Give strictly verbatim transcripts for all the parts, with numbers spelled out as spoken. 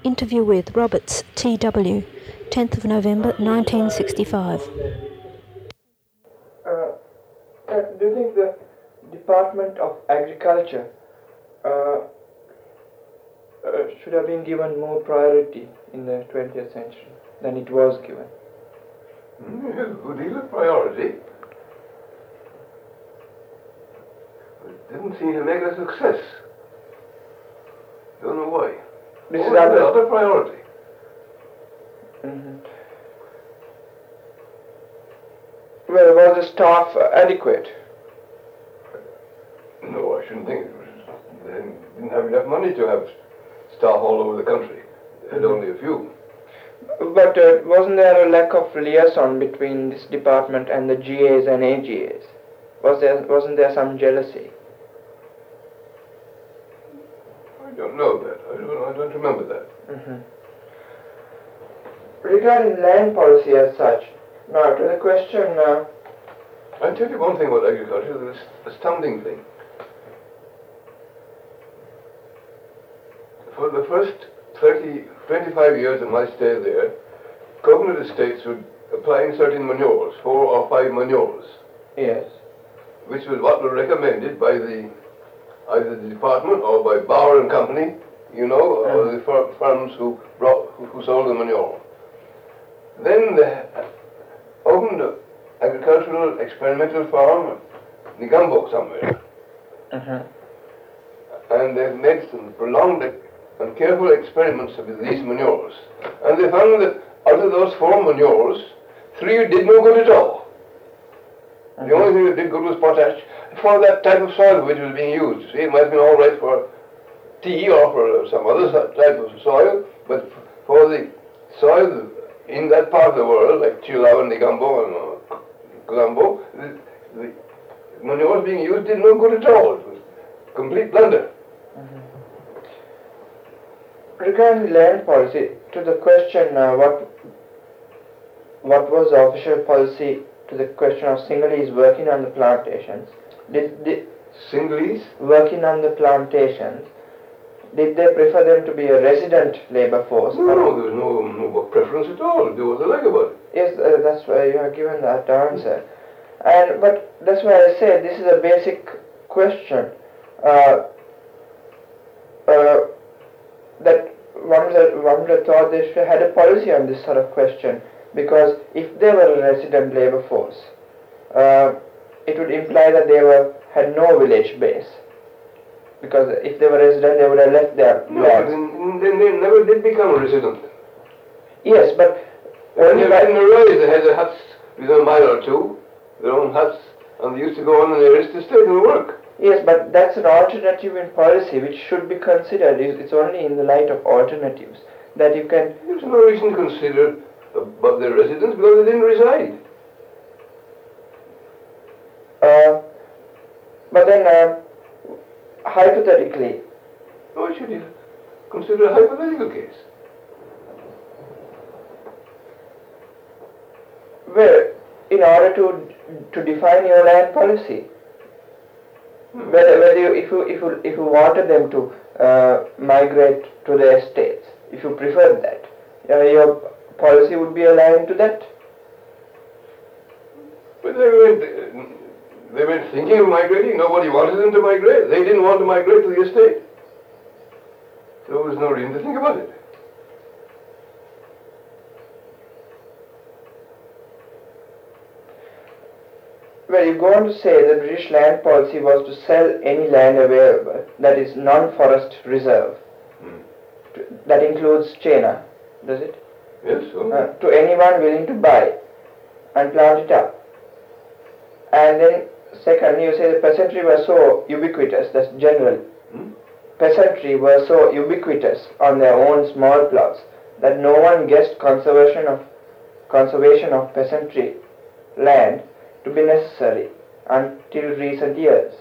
Interview with Roberts, T W, tenth of November nineteen sixty-five. Uh, do you think the Department of Agriculture uh, uh, should have been given more priority in the twentieth century than it was given? Mm, yes, a good deal of priority. It didn't seem to make a success. Don't know why. This oh, is other, another priority. Mm-hmm. Well, was the staff uh, adequate? No, I shouldn't think it was. They didn't have enough money to have staff all over the country. They had only a few. But uh, wasn't there a lack of liaison between this department and the G As and A G As? Was there, wasn't there some jealousy? I don't know that. I don't, I don't remember that. Mm-hmm. Regarding land policy as such, now to the question... Uh, I'll tell you one thing about agriculture, this astounding thing. For the first thirty, twenty-five years of my stay there, coconut estates were applying certain manures, four or five manures. Yes. Which was what was recommended by the either the department or by Bauer and Company, you know, mm. or the fir firms who brought who, who sold the manure. Then they opened an agricultural experimental farm in Negombo somewhere. Uh-huh. And they've made some prolonged and careful experiments with these manures. And they found that out of those four manures, three did no good at all. Uh-huh. The only thing that did good was potash for that type of soil which was being used. See, it might have been all right for tea or for some other type of soil, but for the soil in that part of the world, like Chilaw and Negombo and uh, Colombo, the, the manures being used did no good at all. It was complete blunder. Mm-hmm. Regarding land policy, to the question uh, what what was the official policy to the question of Sinhalese working on the plantations, did, did Sinhalese working on the plantations, did they prefer them to be a resident labor force? No, no, there was no, no preference at all. Do what they like about it. Yes, uh, that's why you have given that answer. And but that's why I say this is a basic question. Uh, uh, that one would, have, one would have thought they should have had a policy on this sort of question, because if they were a resident labor force, uh, it would imply that they were had no village base. Because if they were resident, they would have left their no, land. Then, then they never did become a resident. Yes, but when they were in the rise, they had their huts within a mile or two, their own huts, and they used to go on in their estate and work. Yes, but that's an alternative in policy which should be considered. It's only in the light of alternatives that you can... There's no reason to consider about their residence because they didn't reside. Uh, but then, uh, hypothetically... Why should you consider a hypothetical case? Well, in order to to define your land policy, hmm. whether, whether you, if you if you if you wanted them to uh, migrate to the estates, if you preferred that, uh, your policy would be aligned to that. But they weren't they weren't thinking of migrating. Nobody wanted them to migrate. They didn't want to migrate to the estate. So there was no reason to think about it. Well, you go on to say the British land policy was to sell any land available, that is non-forest reserve. Hmm. That includes China, does it? Yes, so. Uh, to anyone willing to buy and plant it up. And then, second, you say the peasantry were so ubiquitous, that's general. Hmm? Peasantry were so ubiquitous on their own small plots that no one guessed conservation of conservation of peasantry land to be necessary until recent years.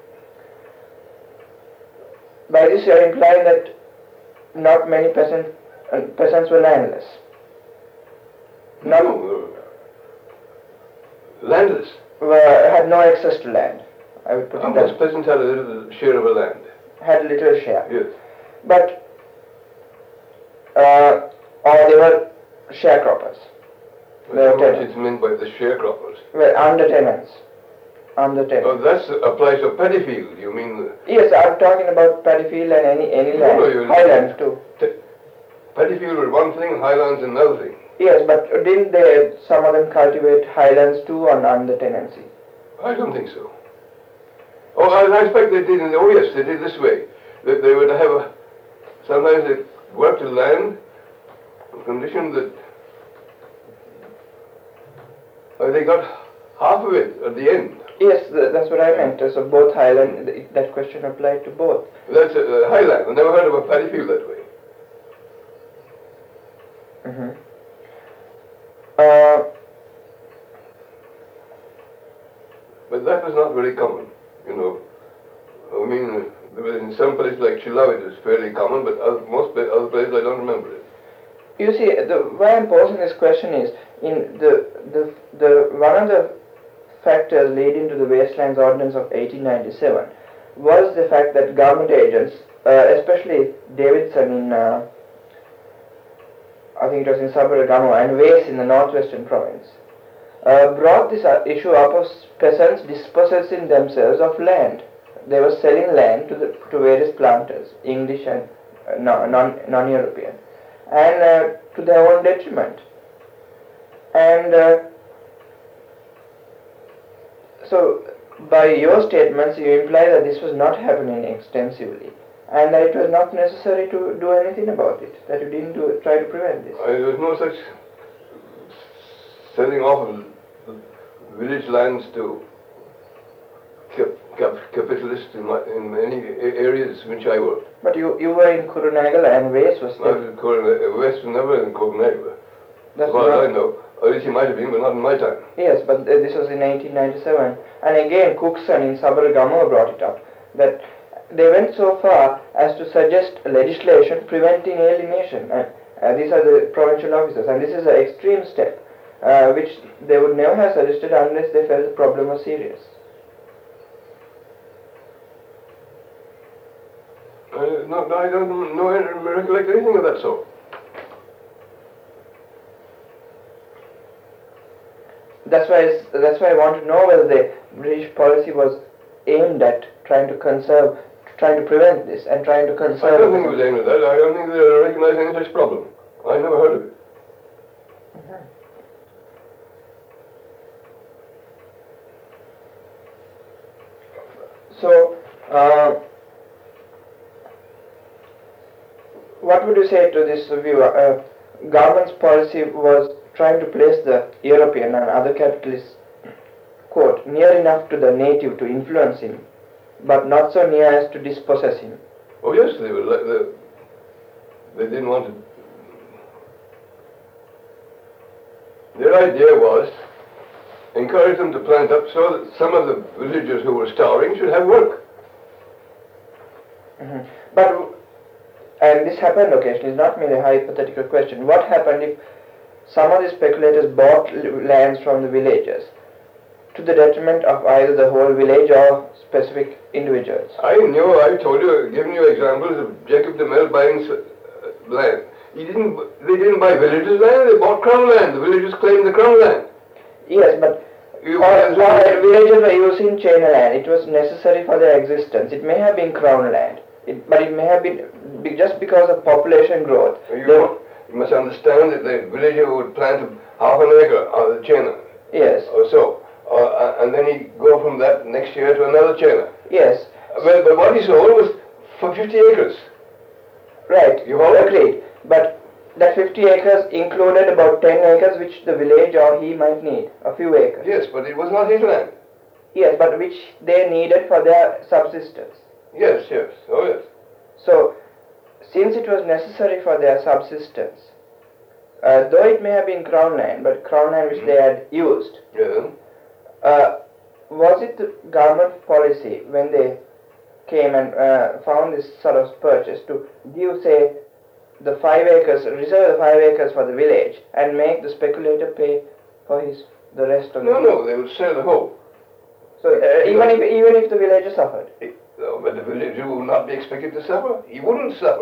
By this you are implying that not many peasant, uh, peasants were landless. Not no, uh, landless. Were, had no access to land. I would put How it that. much peasants had a little share of a land? Had little share. Yes. But uh, or they were sharecroppers. Well, how much is meant by the sharecroppers? Well, under tenants. Under tenants. Oh, that applies to paddy field, you mean? The yes, I'm talking about paddy field and any, any land. No, no, highlands too. Paddy field was one thing, highlands another thing. Yes, but didn't they, some of them cultivate highlands too on under tenancy? I don't think so. Oh, I, I expect they did. Oh, yes, they did this way. That they would have a, sometimes they worked the land on condition that uh, they got half of it at the end. Yes, th that's what I meant. So both highland, th that question applied to both. That's a, a highland. I never heard of a paddy field that way. Mm-hmm. Uh, but that was not very common, you know. I mean, in some places like Chilao it is fairly common, but other, most pla other places I don't remember it. You see, the, why I'm posing this question is, in the, the, the one of the factors leading to the Wastelands Ordinance of eighteen ninety-seven was the fact that government agents, uh, especially Davidson in, uh, I think it was in Sabaragamu, and Wase in the northwestern province, uh, brought this uh, issue up of peasants dispossessing themselves of land. They were selling land to, the, to various planters, English and uh, non, non-European, and uh, to their own detriment. And uh, so, by your statements, you imply that this was not happening extensively, and that it was not necessary to do anything about it, that you didn't do, try to prevent this. Uh, there was no such selling off of village lands to cap cap capitalists in, my, in many areas in which I worked. But you, you were in Kurunegala and West was there. West was never in Kurunegala. As far as I know. Or at least he might have been, but not in my time. Yes, but uh, this was in eighteen ninety-seven. And again, Cookson in Sabaragamu brought it up, that they went so far as to suggest legislation preventing alienation. And uh, these are the provincial officers, and this is an extreme step, uh, which they would never have suggested unless they felt the problem was serious. Uh, no, I don't know, recollect anything of that sort. That's why, it's, that's why I want to know whether the British policy was aimed at trying to conserve, trying to prevent this, and trying to conserve... I don't think it was aimed at that. I don't think they recognized any such problem. I never heard of it. Mm-hmm. So, uh, what would you say to this view? Uh, government's policy was trying to place the European and other capitalists, quote, near enough to the native to influence him, but not so near as to dispossess him. Oh yes, they were. They, they didn't want to. Their idea was encourage them to plant up so that some of the villagers who were starving should have work. Mm-hmm. But, and this happened occasionally, it's not merely a hypothetical question. What happened if some of the speculators bought lands from the villagers to the detriment of either the whole village or specific individuals? I know, I told you, given you examples of Jacob de Mel buying uh, land. He didn't, they didn't buy villagers' land, they bought crown land. The villagers claimed the crown land. Yes, but you all, all villagers were using chain land. It was necessary for their existence. It may have been crown land, it, but it may have been just because of population growth. You, you must understand that the villager would plant half an acre on the chain. Yes. Or so. Uh, and then he'd go from that next year to another chain. Yes. Well, but what he sold was for fifty acres. Right. You all agreed. But that fifty acres included about ten acres which the village or he might need, a few acres. Yes, but it was not his land. Yes, but which they needed for their subsistence. Yes, yes, oh yes. So, since it was necessary for their subsistence, uh, though it may have been crown land, but crown land which they had used, Yeah. uh, was it the government policy when they came and uh, found this sort of purchase to give, say, the five acres, reserve the five acres for the village and make the speculator pay for his the rest of the No, no, they would sell the whole. So uh, even if even if the villager suffered. It, no, but the villager would not be expected to suffer. He wouldn't suffer.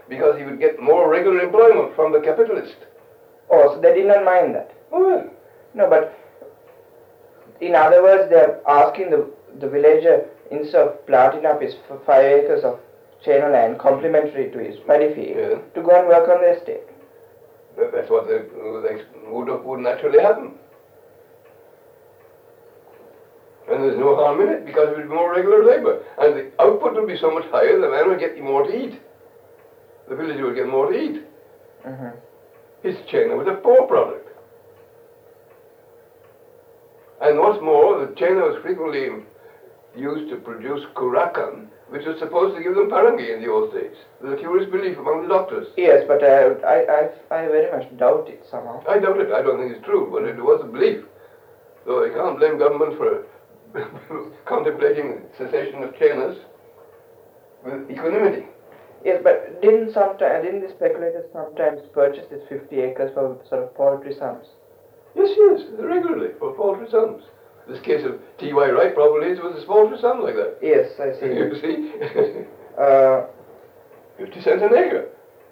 because he would get more regular employment from the capitalist. Oh, so they did not mind that. Oh, well. No, but in other words, they are asking the, the villager, instead of planting up his f- five acres of chain land complementary to his paddy field, Yeah. to go and work on the estate. That- That's what the, the, would, would naturally happen. And there's no harm in it because it would be more regular labour. And the output would be so much higher, the man would get more to eat. The villager would get more to eat. Mm-hmm. His China was a poor product. And what's more, the China was frequently used to produce kurakan, which was supposed to give them parangi in the old days. There's a curious belief among the doctors. Yes, but uh, I, I, I very much doubt it somehow. I doubt it. I don't think it's true, but it was a belief. Though I can't blame government for contemplating cessation of Chinas with equanimity. Yes, but didn't sometimes didn't the speculators sometimes purchase this fifty acres for sort of paltry sums? Yes, yes, regularly, for paltry sums. This case of T Y Wright probably is with a paltry sum like that. Yes, I see. You see? uh, fifty cents an acre.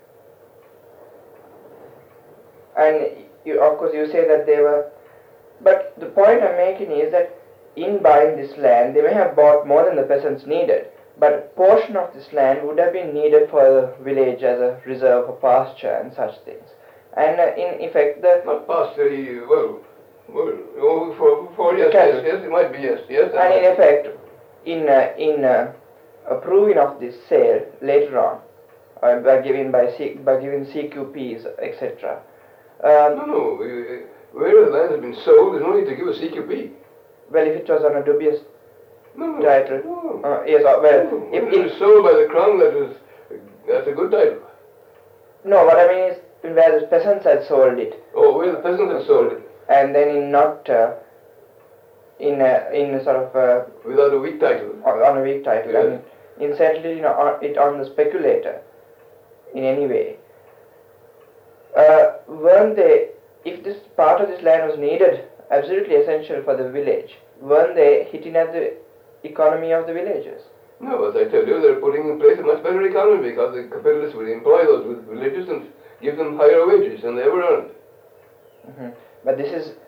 and you, of course you say that they were, but the point I'm making is that in buying this land, they may have bought more than the peasants needed, but a portion of this land would have been needed for the village as a reserve for pasture and such things. And uh, in effect, the... Not pasture, well, well oh, for, for yes, cattle. yes, yes, it might be, yes, yes. And in effect, in uh, in uh, approving of this sale later on, uh, by giving by C, by giving C Q Ps, et cetera. Um, No, no, uh, where the land has been sold, there's no need to give a C Q P. well, if it was on a dubious No, no. title, No. uh, yes, uh, well, No, if, if it if was sold by the crown, that is, that's a good title. no, what I mean is where the peasants had sold it, Oh, where the peasants had sold it, and then in not uh, in a, in a sort of uh, without a weak title. on, on a weak title, Yes. and incidentally, you know, on, it on the speculator in any way. Uh, weren't they? If this part of this land was needed, absolutely essential for the village, weren't they hitting at the economy of the villagers? No, as I tell you, they're putting in place a much better economy because the capitalists will employ those villages and give them higher wages than they ever earned. Mm-hmm. But this is,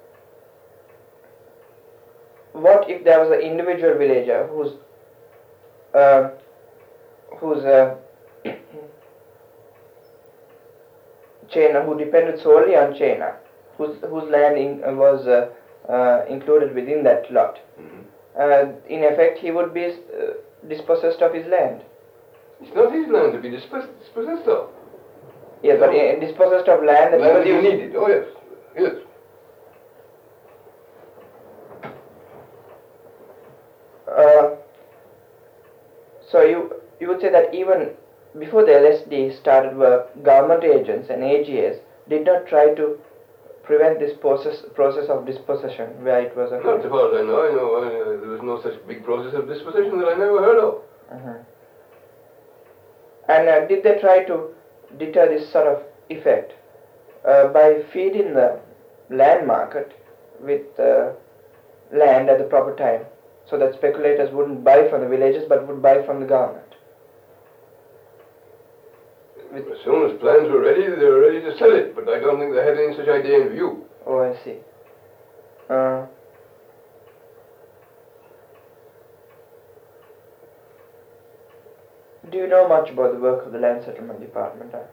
what if there was an individual villager who's uh, who's uh, China, who depended solely on China, whose whose land in, uh, was uh, uh, included within that lot. Mm-hmm. Uh, in effect, he would be uh, dispossessed of his land. It's not his land to be dispossessed, dispossessed of. Yes, but uh, dispossessed of land that Land he you was needed. Oh yes, yes. Uh, so you you would say that even before the L S D started work, government agents and A G S did not try to prevent this process process of dispossession where it was a... Not as far as I know. I know uh, there was no such big process of dispossession that I never heard of. Mhm. And uh, did they try to deter this sort of effect uh, by feeding the land market with uh, land at the proper time, so that speculators wouldn't buy from the villages but would buy from the government? With As soon as plans were ready, they were ready to sell it, but I don't think they had any such idea in view. Oh, I see. Uh, do you know much about the work of the Land Settlement Department? Huh?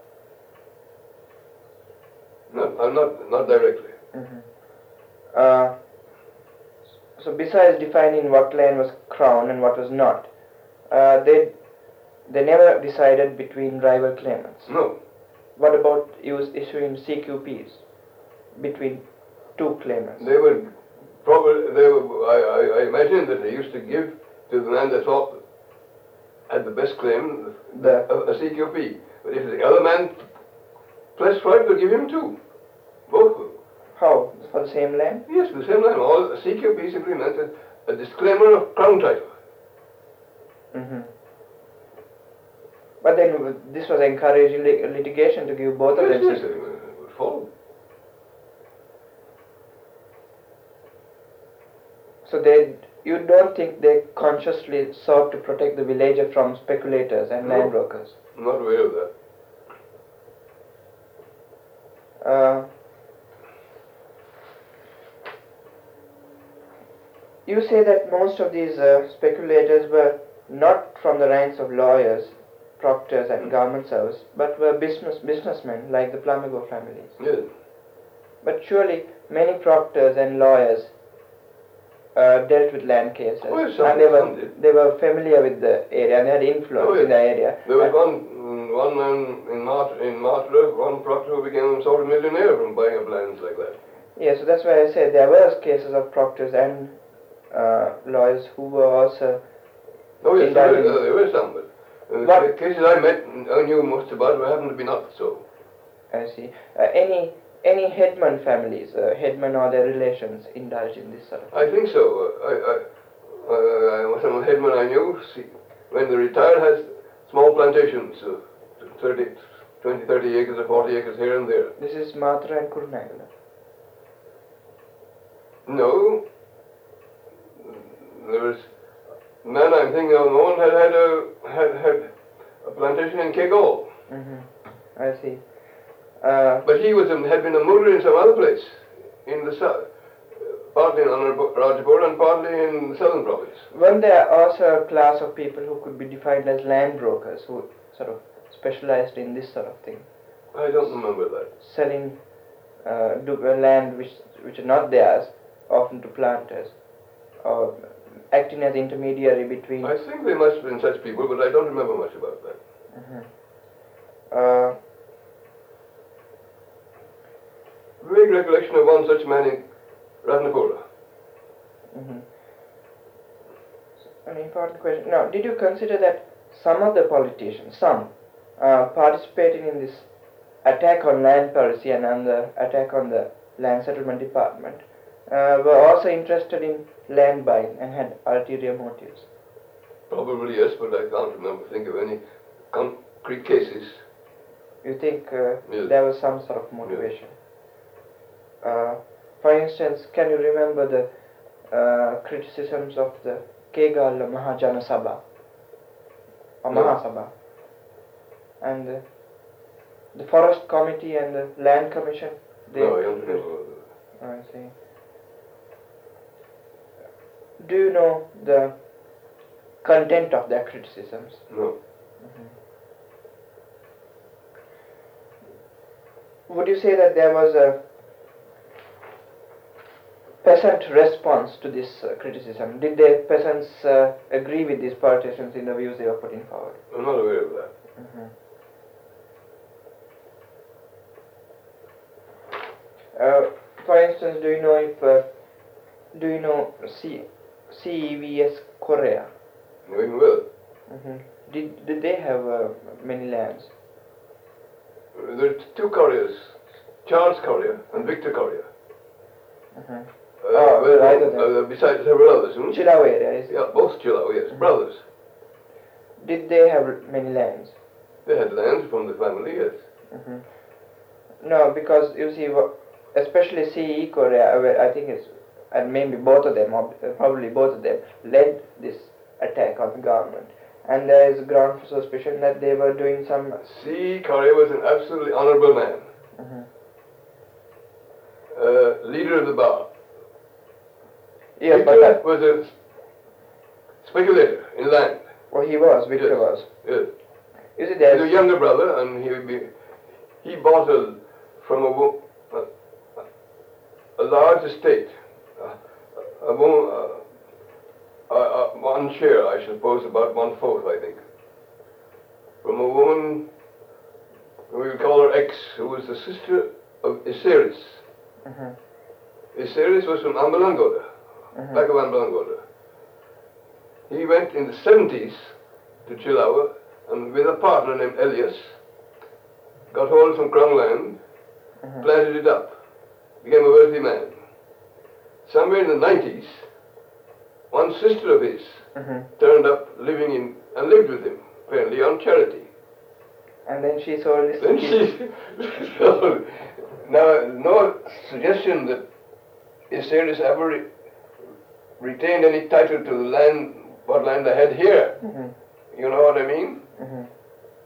Not, I'm not, not directly. Mm-hmm. Uh, so besides defining what land was crown and what was not, uh, they they never decided between rival claimants. No. What about use issuing C Q Ps between two claimants? They would probably, they were, I, I, I imagine that they used to give to the man that thought had the best claim The a, a C Q P. But if the other man pressed for it, they'd give him two. Both of them. how? For the same land? Yes, the same line. All a C Q P simply meant a, a disclaimer of crown title. Mm-hmm. But then this was encouraging lit- litigation to give both of Yes, them. yes, they would follow. So they, you don't think they consciously sought to protect the villager from speculators and No. land brokers? I'm not aware of that. Uh, you say that most of these uh, speculators were not from the ranks of lawyers, proctors and government servants, but were business businessmen like the Plamigo families. Yes. But surely many proctors and lawyers uh, dealt with land cases, Oh, yes, some and they did, some were did. they were familiar with the area and they had influence Oh, yes. in the area. There was And- one mm, one man in Mart in Martler, one proctor who became a sort of millionaire from buying up lands like that. Yeah, so that's why I said there were cases of proctors and uh, lawyers who were also. Oh yes, there indicted. were, uh, there were some, but uh, But- the cases I met, I knew most about, happened to be not so. I see. Uh, any any headman families, uh, headman or their relations, indulge in this sort of. I think so. Uh, I, I, uh, I, some headmen I knew, see, when they retired, had small plantations, uh, thirty, twenty, thirty acres or forty acres here and there. This is Matra and Kurunagala. No, there was a man I'm thinking of. No one had had a had had a plantation in Kegol, Mm-hmm. I see. Uh, but he was a, had been a motor in some other place in the south, partly in Rajapur and partly in the southern province. weren't there also a class of people who could be defined as land brokers who sort of specialized in this sort of thing, I don't remember that. selling uh, do, uh, land which which are not theirs, often to planters, or acting as intermediary between. I think there must have been such people, but I don't remember much about that. Mhm. Uh, Vague recollection of one such man in Ratnapura. mhm. An important question. Now, did you consider that some of the politicians, some, uh, participating in this attack on land policy and on the attack on the land settlement department, uh, were also interested in land buying and had ulterior motives? Probably yes, but I can't remember, think of any concrete cases. You think uh, Yes. there was some sort of motivation? Uh, for instance, can you remember the uh, criticisms of the Kegala Mahajana Sabha or No. Mahasabha and the, the Forest Committee and the Land Commission? They No, I don't remember. I see. Do you know the content of their criticisms? No. Would you say that there was a peasant response to this uh, criticism? Did the peasants uh, agree with these politicians in the views they were putting forward? I'm not aware of that. Uh, for instance, do you know if uh, do you know C C E V S Korea? Knowing well. hmm Did did they have uh, many lands? Uh, There are two couriers, Charles Courier and Victor Courier. Uh-huh. Uh, Oh, well, right, okay. uh, besides several others. Hmm? Chilau area, is it? Yeah, both Chilau, yes, brothers. Did they have many lands? They had lands from the family, yes. hmm No, because you see, wha- especially C E Korea, where I think it's, and maybe both of them, or probably both of them, led this attack on the government. And there is ground for suspicion that they were doing some. C. Courier was an absolutely honorable man, Mhm. uh, leader of the bar. Yes, but Victor that, was a speculator in land. well, he was, Victor Yes. was. Yes. You see, He was a there's. younger brother, and he would be, he bought a, from a, wo- a, a large estate, a, a, wo- a, a, a, one share, I suppose, about one fourth, I think, from a woman, we would call her X, who was the sister of Isiris. Mhm. Isiris was from Ambalangoda, Mhm. back of Ambalangoda. He went in the seventies to Chilawa, and with a partner named Elias, got hold of some crown land, Mhm. planted it up, became a wealthy man. Somewhere in the nineties, one sister of his Mhm. turned up living in, and lived with him, apparently on charity. And then she sold this. Then she, so, now, no suggestion that Isiris ever re- retained any title to the land, what land I had here. Mhm. You know what I mean? Mhm.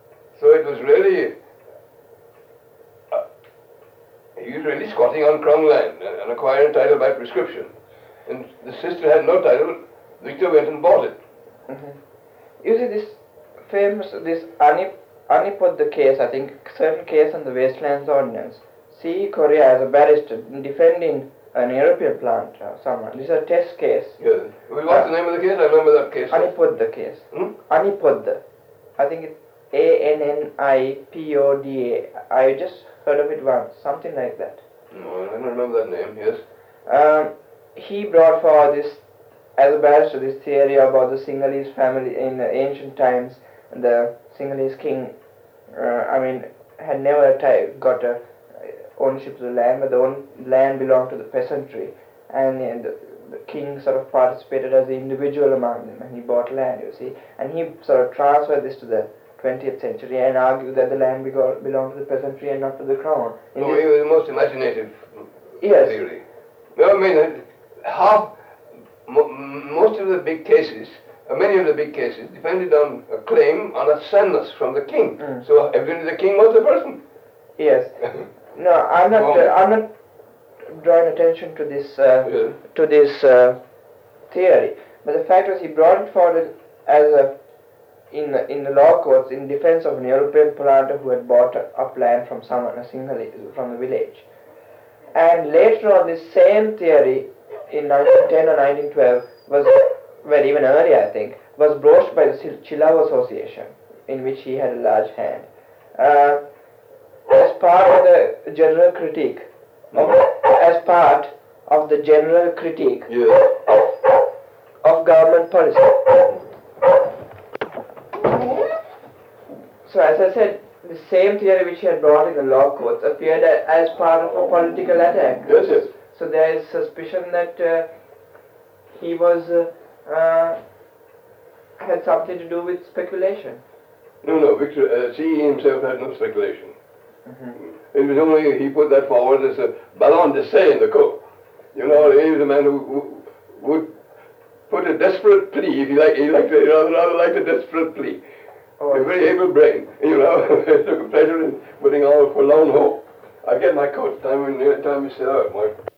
So it was really, uh, he was really squatting on Crown land and, and acquiring a title by prescription. And the sister had no title, Victor went and bought it. Mm-hmm. You see this famous, this Anip, Anipodda case, I think, certain case on the Wastelands Ordinance. See Korea as a barrister defending an European plant or someone. This is a test case. Yes. Well, what's the name of the case? I remember that case. Anipodda case. Hmm? Anipodda. I think it's A N N I P O D A. I just heard of it once, something like that. No, I don't remember that name, yes. Um, he brought forward this, as a barrister, this theory about the Sinhalese family in uh, ancient times. The Sinhalese king, uh, I mean, had never t- got a ownership of the land, but the own land belonged to the peasantry, and, and the, the king sort of participated as an individual among them, and he bought land, you see, and he sort of transferred this to the twentieth century and argued that the land bego- belonged to the peasantry and not to the crown. In No, this, he was the most imaginative yes. theory. No, I mean, half, mo- most of the big cases, uh, many of the big cases, depended on a claim on a sanus from the king. Mm. So evidently the king was the person. Yes. No, I'm not. Well, Uh, I'm not drawing attention to this uh, Yeah. to this uh, theory. But the fact was, he brought it forward as a in in the law courts in defense of an European planter who had bought up land from someone, a Sinhalese, from the village. And later on, this same theory in nineteen ten or nineteen twelve was, well, even earlier, I think, was broached by the Chilao Association, in which he had a large hand. Uh, as part of the general critique, of, as part of the general critique Yeah. of, of government policy. So as I said, the same theory which he had brought in the law courts appeared a- as part of a political attack. Yes, yes. So there is suspicion that uh, he was uh, uh, had something to do with speculation. No, no, Victor, uh, see, he himself had no speculation. Mm-hmm. It was only, he put that forward as a ballon d'essai in the court. You know, he was a man who, who would put a desperate plea, if you like, he liked it, rather, rather like a desperate plea. Oh, A very able brain, you know, took a pleasure in putting all forlorn hope. I get my coat, time, when, time is out, Mark.